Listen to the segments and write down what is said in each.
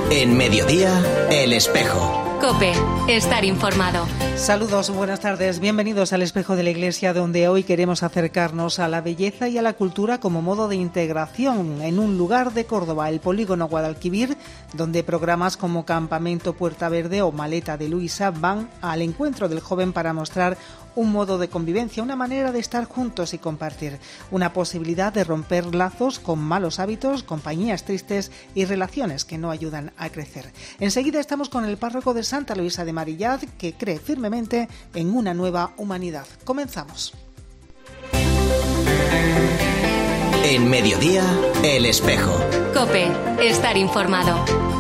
En Mediodía, El Espejo. COPE, estar informado. Saludos, buenas tardes. Bienvenidos al Espejo de la Iglesia, donde hoy queremos acercarnos a la belleza y a la cultura como modo de integración en un lugar de Córdoba, el Polígono Guadalquivir, donde programas como Campamento Puerta Verde o Maleta de Luisa van al encuentro del joven para mostrar un modo de convivencia, una manera de estar juntos y compartir, una posibilidad de romper lazos con malos hábitos, compañías tristes y relaciones que no ayudan a crecer. Enseguida estamos con el párroco de Santa Luisa de Marillac, que cree firmemente en una nueva humanidad. Comenzamos. En Mediodía, El Espejo. COPE, estar informado.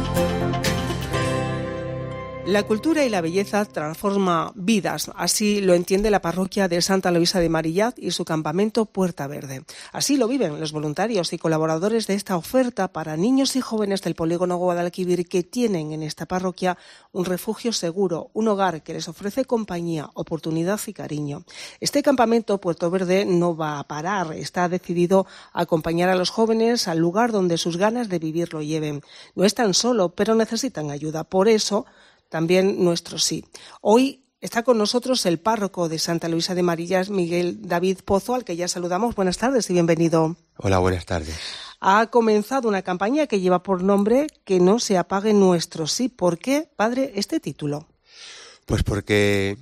La cultura y la belleza transforma vidas, así lo entiende la parroquia de Santa Luisa de Marillac y su campamento Puerta Verde. Así lo viven los voluntarios y colaboradores de esta oferta para niños y jóvenes del Polígono Guadalquivir, que tienen en esta parroquia un refugio seguro, un hogar que les ofrece compañía, oportunidad y cariño. Este campamento Puerta Verde no va a parar, está decidido a acompañar a los jóvenes al lugar donde sus ganas de vivir lo lleven. No están solo, pero necesitan ayuda. Por eso, también nuestro sí. Hoy está con nosotros el párroco de Santa Luisa de Marillac, Miguel David Pozo, al que ya saludamos. Buenas tardes y bienvenido. Hola, buenas tardes. Ha comenzado una campaña que lleva por nombre Que no se apague nuestro sí. ¿Por qué, padre, este título? Pues porque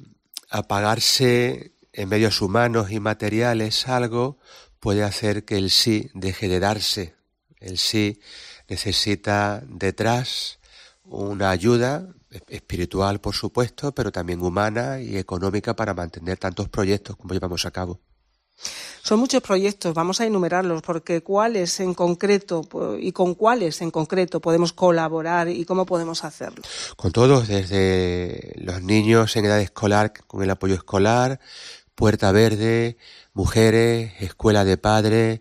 apagarse en medios humanos y materiales algo puede hacer que el sí deje de darse. El sí necesita detrás una ayuda espiritual, por supuesto, pero también humana y económica para mantener tantos proyectos como llevamos a cabo. Son muchos proyectos, vamos a enumerarlos, porque ¿cuáles en concreto y con cuáles en concreto podemos colaborar y cómo podemos hacerlo? Con todos, desde los niños en edad escolar, con el apoyo escolar, Puerta Verde, mujeres, escuela de padres,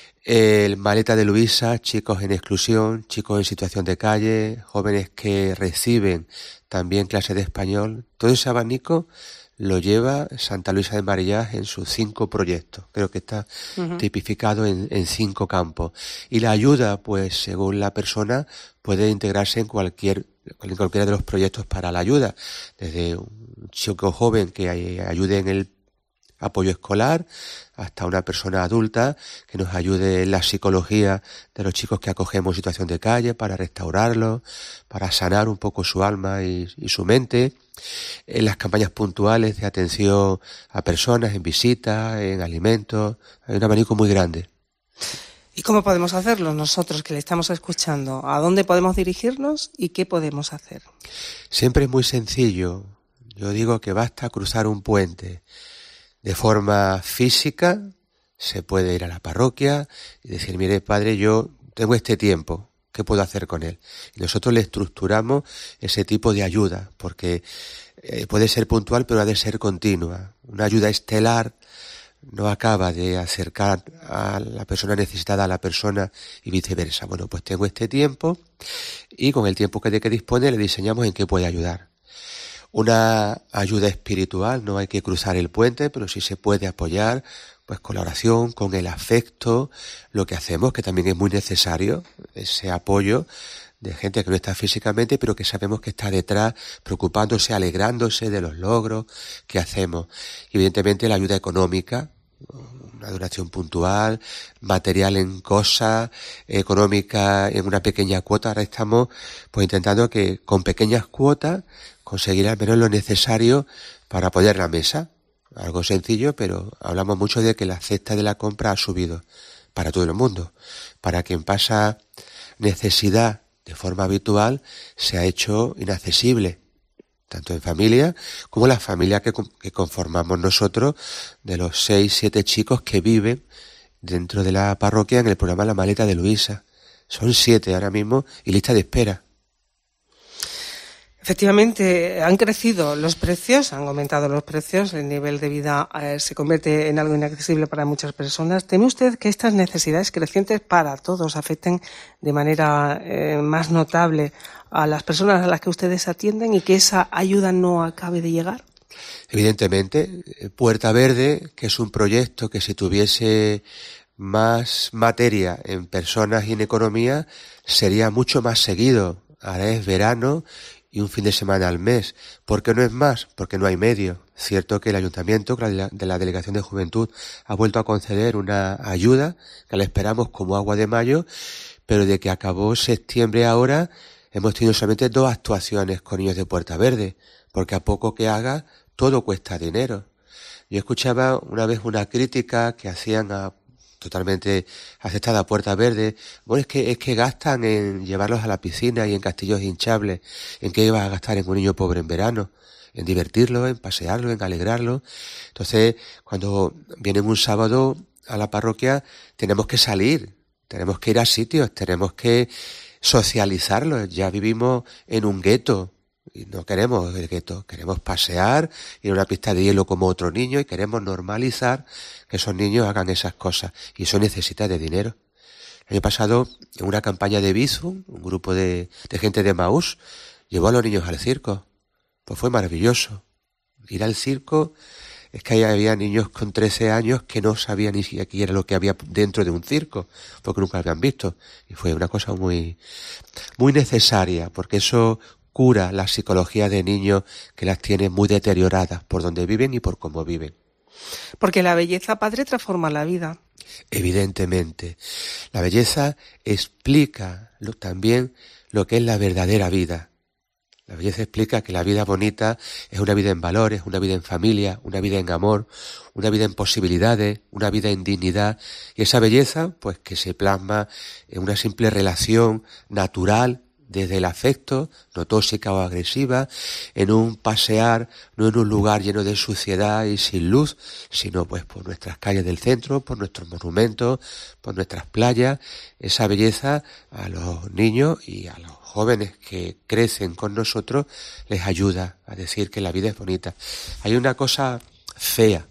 el Maleta de Luisa, chicos en exclusión, chicos en situación de calle, jóvenes que reciben también clases de español. Todo ese abanico lo lleva Santa Luisa de Marillac en sus 5 proyectos. Creo que está tipificado en 5 campos. Y la ayuda, pues según la persona, puede integrarse en cualquiera de los proyectos para la ayuda. Desde un chico joven que ayude en el apoyo escolar, hasta una persona adulta que nos ayude en la psicología de los chicos que acogemos en situación de calle, para restaurarlos, para sanar un poco su alma y su mente, en las campañas puntuales de atención a personas, en visitas, en alimentos. Hay un abanico muy grande. ¿Y cómo podemos hacerlo nosotros que le estamos escuchando? ¿A dónde podemos dirigirnos y qué podemos hacer? Siempre es muy sencillo. Yo digo que basta cruzar un puente. De forma física se puede ir a la parroquia y decir, mire padre, yo tengo este tiempo, ¿qué puedo hacer con él? Y nosotros le estructuramos ese tipo de ayuda, porque puede ser puntual pero ha de ser continua. Una ayuda estelar no acaba de acercar a la persona necesitada a la persona y viceversa. Bueno, pues tengo este tiempo y con el tiempo de que dispone le diseñamos en qué puede ayudar. Una ayuda espiritual, no hay que cruzar el puente, pero sí se puede apoyar, pues con la oración, con el afecto, lo que hacemos, que también es muy necesario, ese apoyo de gente que no está físicamente, pero que sabemos que está detrás, preocupándose, alegrándose de los logros que hacemos. Y evidentemente la ayuda económica, una duración puntual, material en cosas, económica en una pequeña cuota. Ahora estamos pues intentando que con pequeñas cuotas conseguir al menos lo necesario para poner la mesa. Algo sencillo, pero hablamos mucho de que la cesta de la compra ha subido para todo el mundo. Para quien pasa necesidad de forma habitual, se ha hecho inaccesible, tanto en familia como la familia que conformamos nosotros, de los 6, 7 chicos que viven dentro de la parroquia en el programa La Maleta de Luisa. Son 7 ahora mismo y lista de espera. Efectivamente, han crecido los precios, han aumentado los precios, el nivel de vida se convierte en algo inaccesible para muchas personas. ¿Teme usted que estas necesidades crecientes para todos afecten de manera más notable a las personas a las que ustedes atienden y que esa ayuda no acabe de llegar? Evidentemente, Puerta Verde, que es un proyecto que si tuviese más materia en personas y en economía, sería mucho más seguido. ahora es verano y un fin de semana al mes. ¿Por qué no es más? Porque no hay medio. Cierto que el Ayuntamiento de la Delegación de Juventud ha vuelto a conceder una ayuda que la esperamos como agua de mayo, pero de que acabó septiembre ahora hemos tenido solamente 2 actuaciones con niños de Puerta Verde, porque a poco que haga todo cuesta dinero. Yo escuchaba una vez una crítica que hacían totalmente aceptada a Puerta Verde. Bueno, es que gastan en llevarlos a la piscina y en castillos hinchables. ¿En qué ibas a gastar en un niño pobre en verano? En divertirlo, en pasearlo, en alegrarlo. Entonces, cuando vienen un sábado a la parroquia, tenemos que salir, tenemos que ir a sitios, tenemos que socializarlos. Ya vivimos en un gueto. Y no queremos el gueto, queremos pasear, ir a una pista de hielo como otro niño y queremos normalizar que esos niños hagan esas cosas. Y eso necesita de dinero. El año pasado, en una campaña de Bizum, un grupo de gente de Maús llevó a los niños al circo. Pues fue maravilloso. Ir al circo, es que ahí había niños con 13 años que no sabían ni siquiera lo que había dentro de un circo, porque nunca lo habían visto. Y fue una cosa muy, muy necesaria, porque eso cura la psicología de niños que las tiene muy deterioradas por donde viven y por cómo viven. Porque la belleza, padre, transforma la vida. Evidentemente. La belleza explica también lo que es la verdadera vida. La belleza explica que la vida bonita es una vida en valores, una vida en familia, una vida en amor, una vida en posibilidades, una vida en dignidad. Y esa belleza, pues que se plasma en una simple relación natural, desde el afecto, no tóxica o agresiva, en un pasear, no en un lugar lleno de suciedad y sin luz, sino pues por nuestras calles del centro, por nuestros monumentos, por nuestras playas. Esa belleza a los niños y a los jóvenes que crecen con nosotros les ayuda a decir que la vida es bonita. Hay una cosa fea.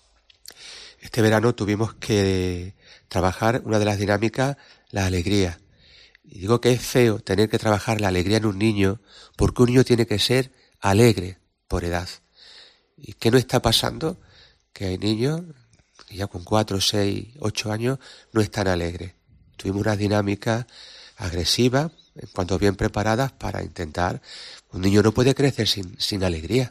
Este verano tuvimos que trabajar una de las dinámicas, la alegría. Y digo que es feo tener que trabajar la alegría en un niño, porque un niño tiene que ser alegre por edad. ¿Y qué no está pasando? Que hay niños que ya con 4, 6, 8 años no están alegres. Tuvimos una dinámica agresiva, en cuanto bien preparadas, para intentar. Un niño no puede crecer sin alegría.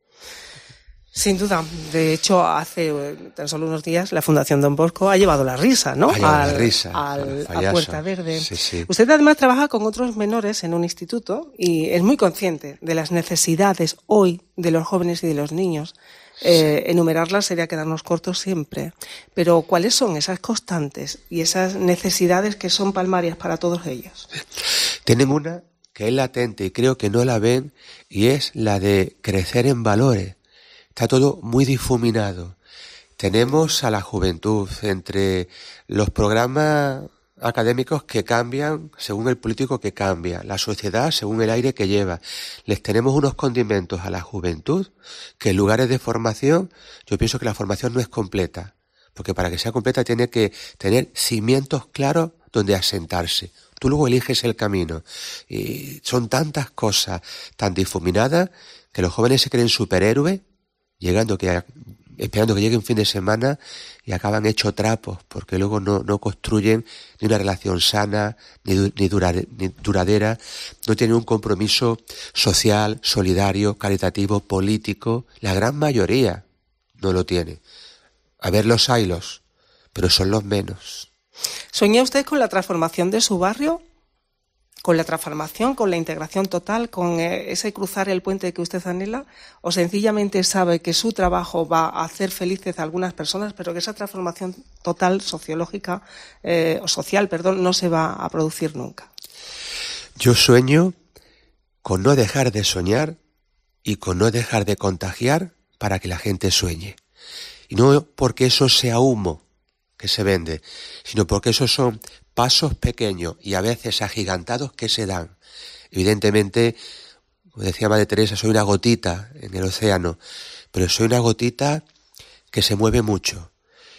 Sin duda. De hecho, hace tan solo unos días la Fundación Don Bosco ha llevado la risa, ¿no? La risa, a Puerta Verde. Sí, sí. Usted además trabaja con otros menores en un instituto y es muy consciente de las necesidades hoy de los jóvenes y de los niños. Enumerarlas sería quedarnos cortos siempre. Pero ¿cuáles son esas constantes y esas necesidades que son palmarias para todos ellos? Tienen una que es latente y creo que no la ven, y es la de crecer en valores. Está todo muy difuminado. Tenemos a la juventud entre los programas académicos que cambian según el político que cambia, la sociedad según el aire que lleva. Les tenemos unos condimentos a la juventud que en lugares de formación, yo pienso que la formación no es completa, porque para que sea completa tiene que tener cimientos claros donde asentarse. Tú luego eliges el camino. Y son tantas cosas tan difuminadas que los jóvenes se creen superhéroes, esperando que llegue un fin de semana y acaban hechos trapos, porque luego no construyen ni una relación sana, ni duradera, no tienen un compromiso social, solidario, caritativo, político. La gran mayoría no lo tiene. A ver, los haylos, pero son los menos. ¿Sueña usted con la transformación de su barrio? ¿Con la transformación, con la integración total, con ese cruzar el puente que usted anhela? ¿O sencillamente sabe que su trabajo va a hacer felices a algunas personas, pero que esa transformación total, social, no se va a producir nunca? Yo sueño con no dejar de soñar y con no dejar de contagiar para que la gente sueñe. Y no porque eso sea humo que se vende, sino porque esos son pasos pequeños y a veces agigantados que se dan. Evidentemente, como decía Madre Teresa, soy una gotita en el océano, pero soy una gotita que se mueve mucho.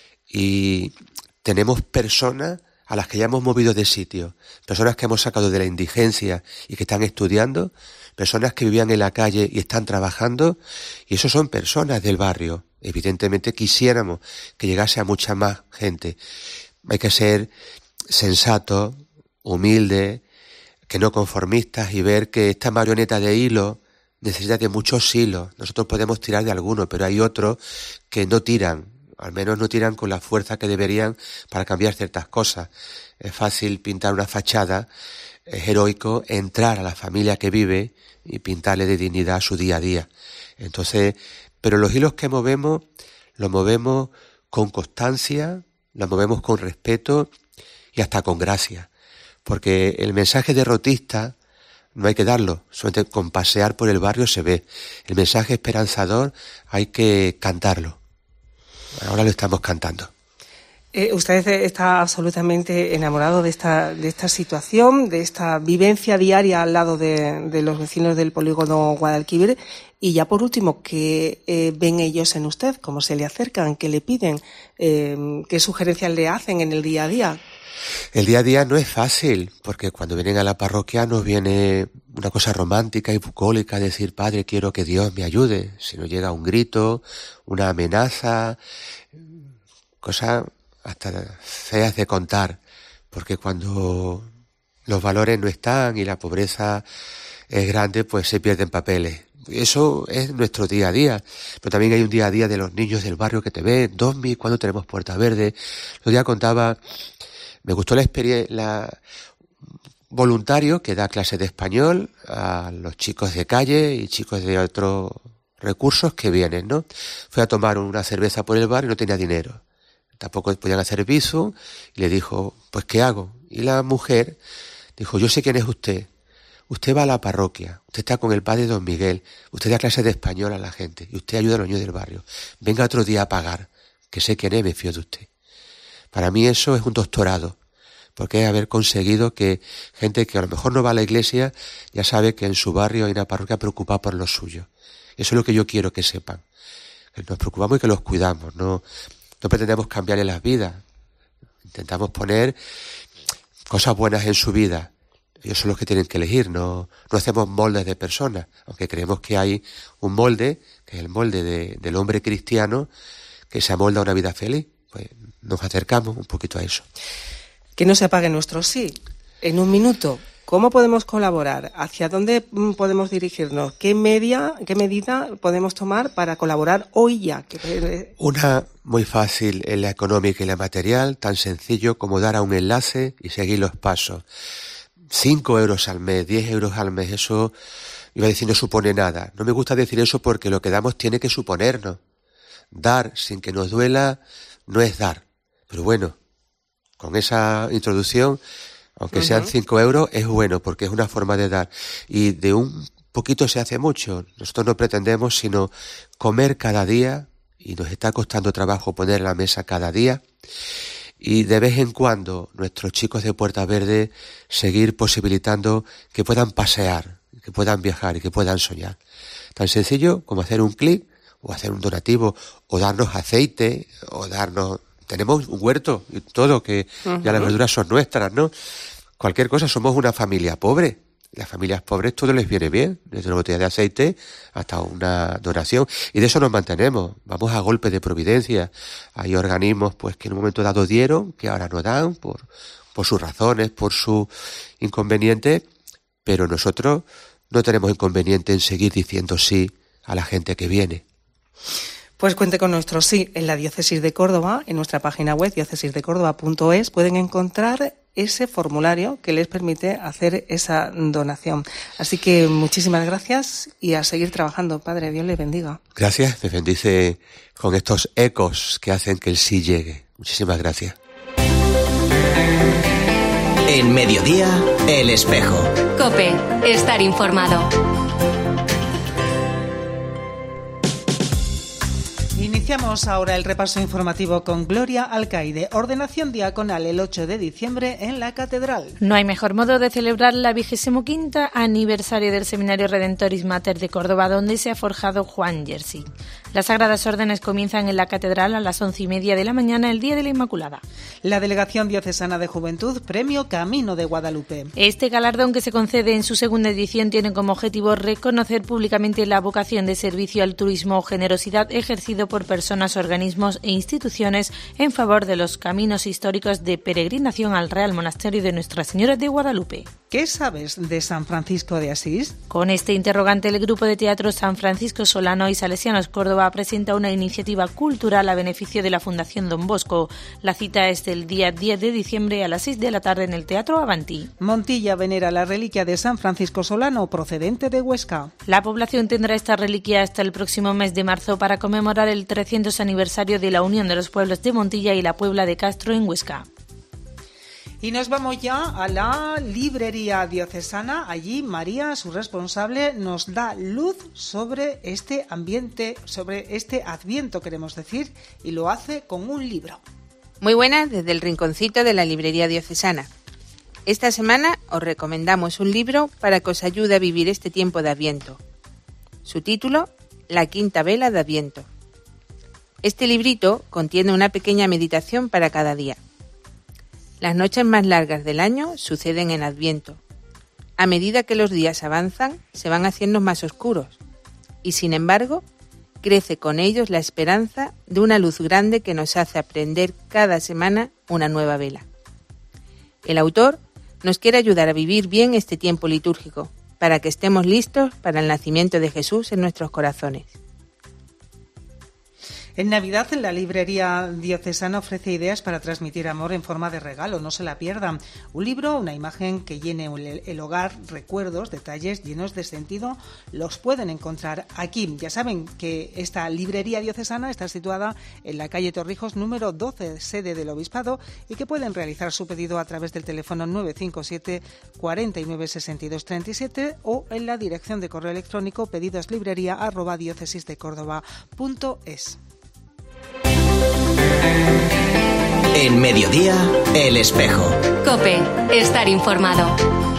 Y tenemos personas a las que ya hemos movido de sitio, personas que hemos sacado de la indigencia y que están estudiando, personas que vivían en la calle y están trabajando, y esos son personas del barrio. Evidentemente quisiéramos que llegase a mucha más gente. Hay que ser sensato, humilde, que no conformistas, y ver que esta marioneta de hilo necesita de muchos hilos. Nosotros podemos tirar de algunos, pero hay otros que no tiran, al menos no tiran con la fuerza que deberían para cambiar ciertas cosas. Es fácil pintar una fachada, es heroico entrar a la familia que vive y pintarle de dignidad su día a día. Entonces, pero los hilos que movemos, los movemos con constancia, los movemos con respeto y hasta con gracia. Porque el mensaje derrotista no hay que darlo, solamente con pasear por el barrio se ve. El mensaje esperanzador hay que cantarlo. Ahora lo estamos cantando. Usted está absolutamente enamorado de esta situación, de esta vivencia diaria al lado de los vecinos del polígono Guadalquivir. Y ya por último, ¿qué ven ellos en usted? ¿Cómo se le acercan? ¿Qué le piden? ¿Qué sugerencias le hacen en el día a día? El día a día no es fácil, porque cuando vienen a la parroquia nos viene una cosa romántica y bucólica, decir, Padre, quiero que Dios me ayude. Si nos llega un grito, una amenaza, cosas hasta feas de contar, porque cuando los valores no están y la pobreza es grande, pues se pierden papeles. Eso es nuestro día a día, pero también hay un día a día de los niños del barrio que te ven, Dosmi, cuando tenemos Puerta Verde. Los días contaba, me gustó la experiencia, voluntario que da clase de español a los chicos de calle y chicos de otros recursos que vienen, ¿no? Fue a tomar una cerveza por el bar y no tenía dinero. Tampoco podían hacer viso, y le dijo, pues ¿qué hago? Y la mujer dijo, yo sé quién es usted. Usted va a la parroquia, usted está con el padre Don Miguel, usted da clases de español a la gente y usted ayuda a los niños del barrio. Venga otro día a pagar, que sé quién es, me fío de usted. Para mí eso es un doctorado, porque es haber conseguido que gente que a lo mejor no va a la iglesia ya sabe que en su barrio hay una parroquia preocupada por los suyos. Eso es lo que yo quiero que sepan, que nos preocupamos y que los cuidamos, no pretendemos cambiarle las vidas, intentamos poner cosas buenas en su vida. Ellos son los que tienen que elegir, no hacemos moldes de personas, aunque creemos que hay un molde, que es el molde del hombre cristiano, que se amolda a una vida feliz. Pues nos acercamos un poquito a eso. Que no se apague nuestro sí. En un minuto, ¿cómo podemos colaborar? ¿Hacia dónde podemos dirigirnos? ¿Qué medida podemos tomar para colaborar hoy ya? Una muy fácil es la económica y la material, tan sencillo como dar a un enlace y seguir los pasos. 5 euros al mes, 10 euros al mes, eso, iba a decir, no supone nada. No me gusta decir eso porque lo que damos tiene que suponernos. Dar sin que nos duela no es dar. Pero bueno, con esa introducción, aunque sean 5 euros, es bueno porque es una forma de dar. Y de un poquito se hace mucho. Nosotros no pretendemos sino comer cada día, y nos está costando trabajo poner la mesa cada día. Y de vez en cuando nuestros chicos de Puerta Verde seguir posibilitando que puedan pasear, que puedan viajar y que puedan soñar. Tan sencillo como hacer un clic o hacer un donativo o darnos aceite o darnos... Tenemos un huerto y todo, que ya las verduras son nuestras, ¿no? Cualquier cosa, somos una familia pobre. Las familias pobres todo les viene bien, desde una botella de aceite hasta una donación. Y de eso nos mantenemos. Vamos a golpe de providencia. Hay organismos pues que en un momento dado dieron, que ahora no dan, por sus razones, por su inconveniente. Pero nosotros no tenemos inconveniente en seguir diciendo sí a la gente que viene. Pues cuente con nuestro sí en la Diócesis de Córdoba, en nuestra página web diócesisdecórdoba.es pueden encontrar ese formulario que les permite hacer esa donación. Así que muchísimas gracias y a seguir trabajando, Padre. Dios le bendiga. Gracias, me bendice con estos ecos que hacen que el sí llegue. Muchísimas gracias. En Mediodía, El Espejo. COPE, estar informado. Iniciamos ahora el repaso informativo con Gloria Alcaide. Ordenación diaconal el 8 de diciembre en la Catedral. No hay mejor modo de celebrar la 25ª aniversario del Seminario Redentoris Mater de Córdoba, donde se ha forjado Juan Jersey. Las Sagradas Órdenes comienzan en la Catedral a las 11:30 de la mañana, el día de la Inmaculada. La Delegación Diocesana de Juventud, Premio Camino de Guadalupe. Este galardón, que se concede en su segunda edición, tiene como objetivo reconocer públicamente la vocación de servicio al turismo o generosidad ejercido por personas personas, organismos e instituciones en favor de los caminos históricos de peregrinación al Real Monasterio de Nuestra Señora de Guadalupe. ¿Qué sabes de San Francisco de Asís? Con este interrogante, el grupo de teatro San Francisco Solano y Salesianos Córdoba presenta una iniciativa cultural a beneficio de la Fundación Don Bosco. La cita es del día 10 de diciembre a las 6 de la tarde en el Teatro Avanti. Montilla venera la reliquia de San Francisco Solano, procedente de Huesca. La población tendrá esta reliquia hasta el próximo mes de marzo para conmemorar el 300 aniversario de la unión de los pueblos de Montilla y la Puebla de Castro en Huesca. Y nos vamos ya a la librería diocesana. Allí María, su responsable, nos da luz sobre este ambiente, sobre este Adviento, queremos decir, y lo hace con un libro. Muy buenas desde el rinconcito de la librería diocesana. Esta semana os recomendamos un libro para que os ayude a vivir este tiempo de Adviento. Su título, La Quinta Vela de Adviento. Este librito contiene una pequeña meditación para cada día. Las noches más largas del año suceden en Adviento. A medida que los días avanzan, se van haciendo más oscuros. Y sin embargo, crece con ellos la esperanza de una luz grande que nos hace aprender cada semana una nueva vela. El autor nos quiere ayudar a vivir bien este tiempo litúrgico, para que estemos listos para el nacimiento de Jesús en nuestros corazones. En Navidad, la librería diocesana ofrece ideas para transmitir amor en forma de regalo, no se la pierdan. Un libro, una imagen que llene el hogar, recuerdos, detalles llenos de sentido, los pueden encontrar aquí. Ya saben que esta librería diocesana está situada en la calle Torrijos número 12, sede del Obispado, y que pueden realizar su pedido a través del teléfono 957 49 62 37 o en la dirección de correo electrónico pedidoslibrería@diocesisdecórdoba.es. En Mediodía, El Espejo. COPE, estar informado.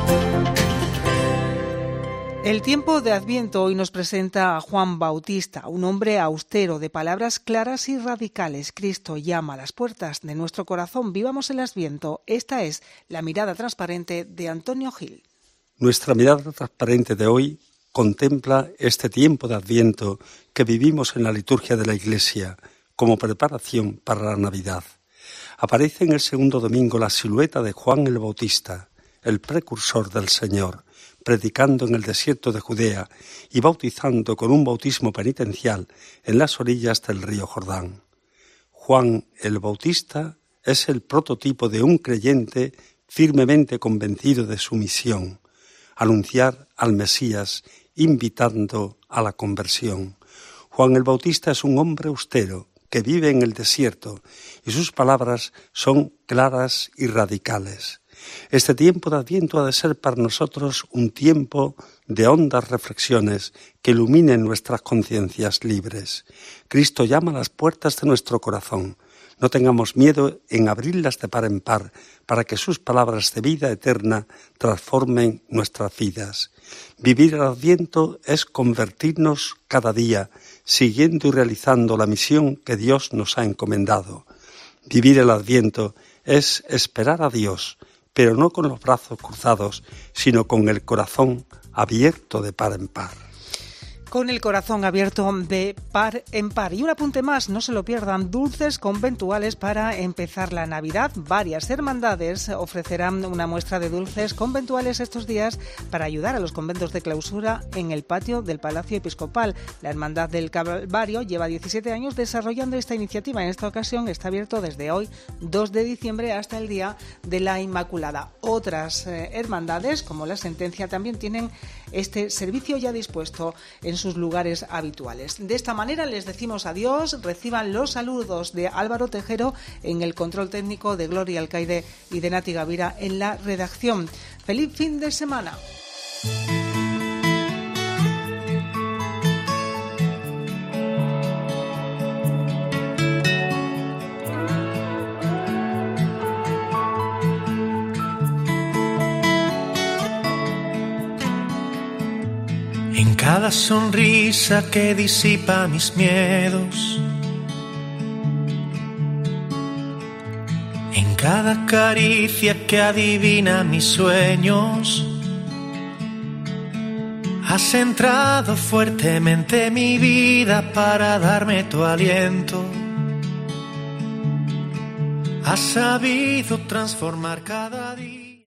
El tiempo de Adviento hoy nos presenta a Juan Bautista, un hombre austero, de palabras claras y radicales. Cristo llama a las puertas de nuestro corazón. Vivamos el Adviento. Esta es la mirada transparente de Antonio Gil. Nuestra mirada transparente de hoy contempla este tiempo de Adviento que vivimos en la liturgia de la Iglesia como preparación para la Navidad. Aparece en el segundo domingo la silueta de Juan el Bautista, el precursor del Señor, predicando en el desierto de Judea y bautizando con un bautismo penitencial en las orillas del río Jordán. Juan el Bautista es el prototipo de un creyente firmemente convencido de su misión, anunciar al Mesías, invitando a la conversión. Juan el Bautista es un hombre austero que vive en el desierto y sus palabras son claras y radicales. Este tiempo de Adviento ha de ser para nosotros un tiempo de hondas reflexiones que iluminen nuestras conciencias libres. Cristo llama a las puertas de nuestro corazón. No tengamos miedo en abrirlas de par en par para que sus palabras de vida eterna transformen nuestras vidas. Vivir el Adviento es convertirnos cada día, siguiendo y realizando la misión que Dios nos ha encomendado. Vivir el Adviento es esperar a Dios, pero no con los brazos cruzados, sino con el corazón abierto de par en par. Con el corazón abierto de par en par. Y un apunte más, no se lo pierdan, dulces conventuales para empezar la Navidad. Varias hermandades ofrecerán una muestra de dulces conventuales estos días para ayudar a los conventos de clausura en el patio del Palacio Episcopal. La Hermandad del Calvario lleva 17 años desarrollando esta iniciativa. En esta ocasión está abierto desde hoy, 2 de diciembre, hasta el Día de la Inmaculada. Otras hermandades, como la Sentencia, también tienen este servicio ya dispuesto en sus lugares habituales. De esta manera les decimos adiós, reciban los saludos de Álvaro Tejero en el control técnico, de Gloria Alcaide y de Nati Gavira en la redacción. ¡Feliz fin de semana! En cada sonrisa que disipa mis miedos, en cada caricia que adivina mis sueños, Has entrado fuertemente en mi vida para darme tu aliento. Has sabido transformar cada día.